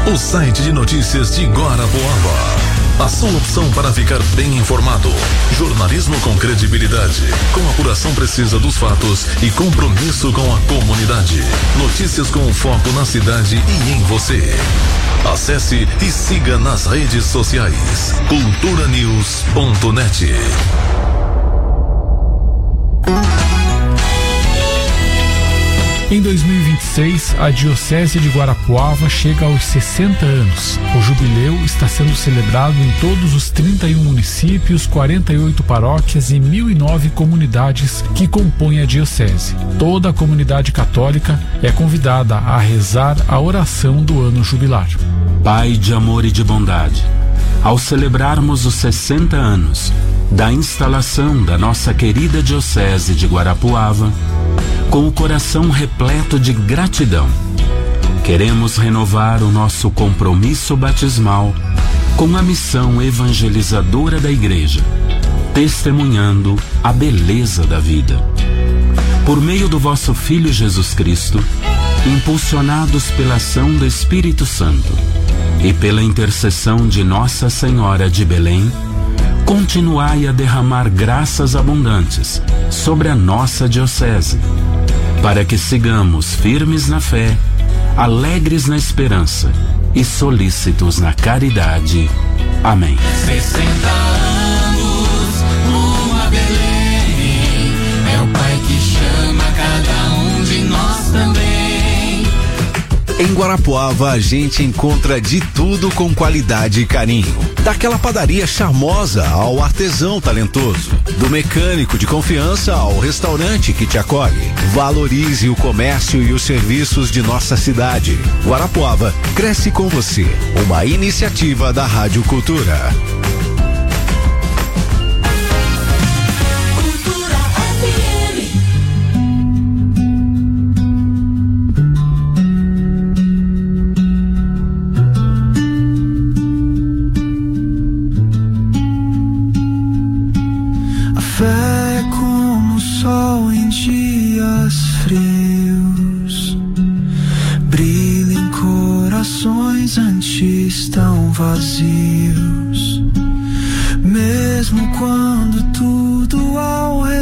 o site de notícias de Guarapuava. A sua opção para ficar bem informado. Jornalismo com credibilidade, com apuração precisa dos fatos e compromisso com a comunidade. Notícias com foco na cidade e em você. Acesse e siga nas redes sociais. culturanews.net. Em 2026, a Diocese de Guarapuava chega aos 60 anos. O jubileu está sendo celebrado em todos os 31 municípios, 48 paróquias e 1.009 comunidades que compõem a Diocese. Toda a comunidade católica é convidada a rezar a oração do ano jubilar. Pai de amor e de bondade, ao celebrarmos os 60 anos da instalação da nossa querida Diocese de Guarapuava, com o coração repleto de gratidão, queremos renovar o nosso compromisso batismal com a missão evangelizadora da Igreja, testemunhando a beleza da vida. Por meio do vosso Filho Jesus Cristo, impulsionados pela ação do Espírito Santo e pela intercessão de Nossa Senhora de Belém, continuai a derramar graças abundantes sobre a nossa Diocese, para que sigamos firmes na fé, alegres na esperança e solícitos na caridade. Amém. 60 anos, uma Belém, é o Pai que chama cada um de nós também. Em Guarapuava a gente encontra de tudo com qualidade e carinho. Daquela padaria charmosa ao artesão talentoso. Do mecânico de confiança ao restaurante que te acolhe. Valorize o comércio e os serviços de nossa cidade. Guarapuava cresce com você. Uma iniciativa da Rádio Cultura. Fé é como o sol em dias frios, brilha em corações antes tão vazios. Mesmo quando